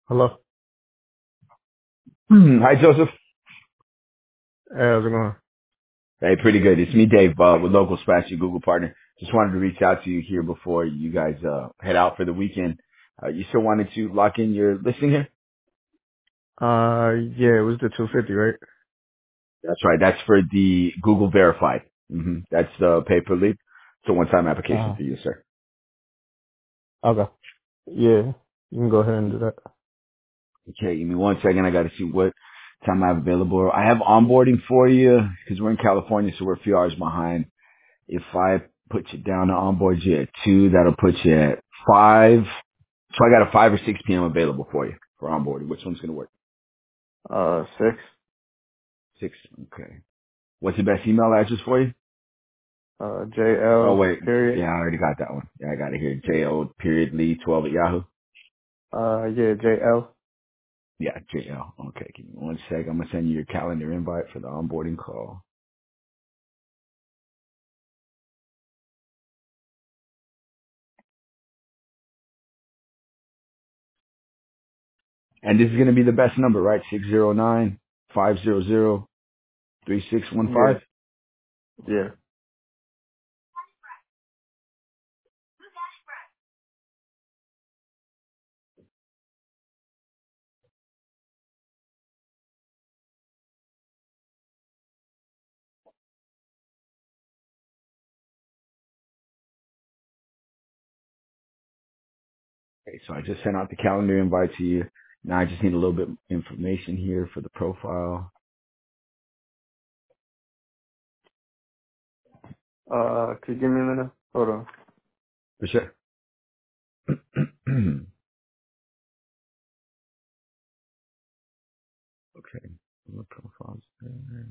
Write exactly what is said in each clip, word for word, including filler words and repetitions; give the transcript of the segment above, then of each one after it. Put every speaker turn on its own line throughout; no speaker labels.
Hello.
Hmm, Hi, Joseph.
Hey, how's it going?
Hey, pretty good. It's me, Dave, uh, with Local Splash, your Google partner. Just wanted to reach out to you here before you guys uh, head out for the weekend. Uh, you still wanted to lock in your listing here?
Uh, yeah, it was the two fifty, right?
That's right. That's for the Google Verified. hmm That's the pay per lead. It's a one-time application
Uh,
for you, sir.
okay. Yeah, you can go ahead and do that.
Okay, give me one second. I got to see what time I have available. I have onboarding for you because we're in California, so we're a few hours behind. If I put you down to onboard you at two, that'll put you at five. So I got a five or six p.m. available for you for onboarding. Which one's gonna work?
Uh, six.
Six. Okay. What's the best email address for you?
Uh,
Oh
J L
wait,
period.
yeah, I already got that one. Yeah, I got it here. J O period Lee twelve at Yahoo.
Uh, yeah, J L.
Yeah, J L. Okay, give me one sec. I'm gonna send you your calendar invite for the onboarding call. And this is gonna be the best number, right? Six zero nine five zero zero three six one
Yeah,
five.
yeah.
Okay, so I just sent out the calendar invite to you. Now I just need a little bit information here for the profile.
Uh, could you give me a minute? Hold on.
For sure. Okay. What profiles there?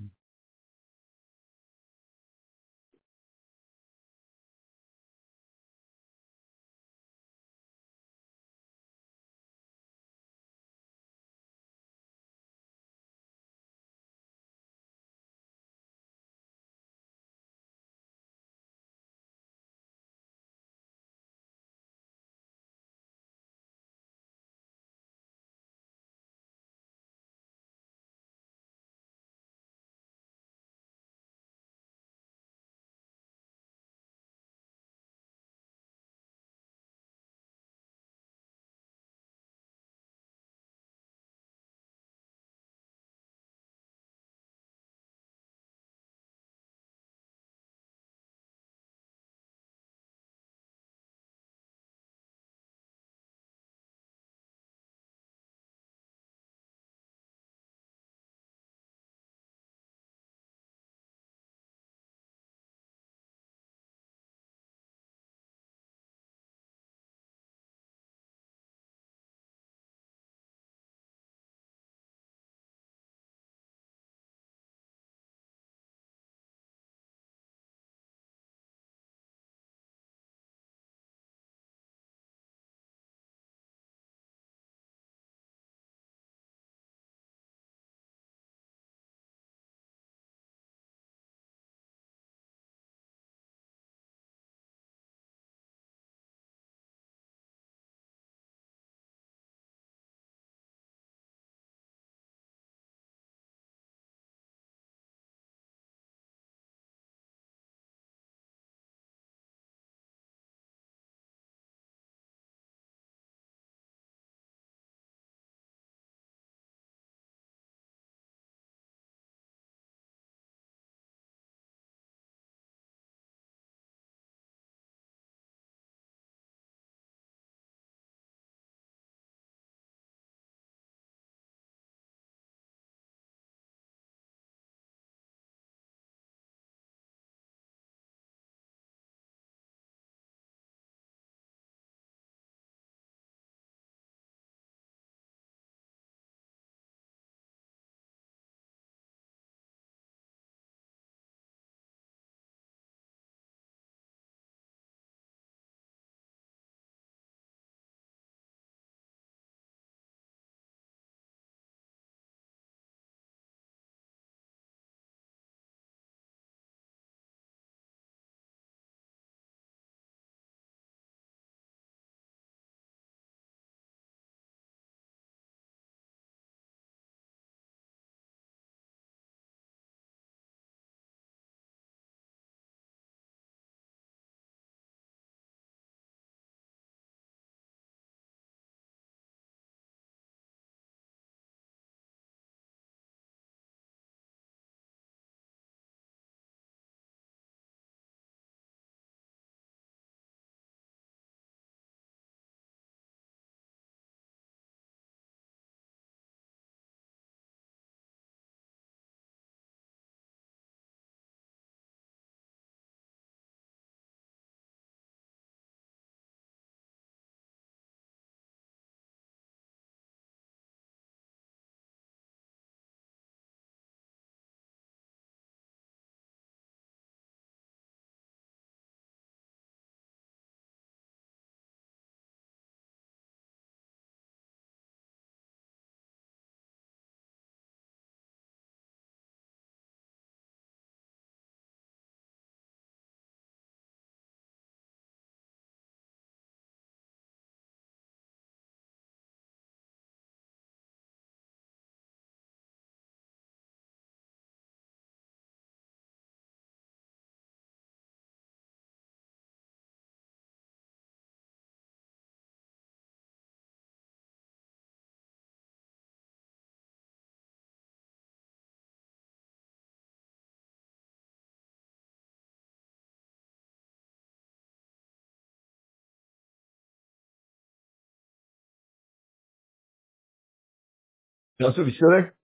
Joseph, you still there?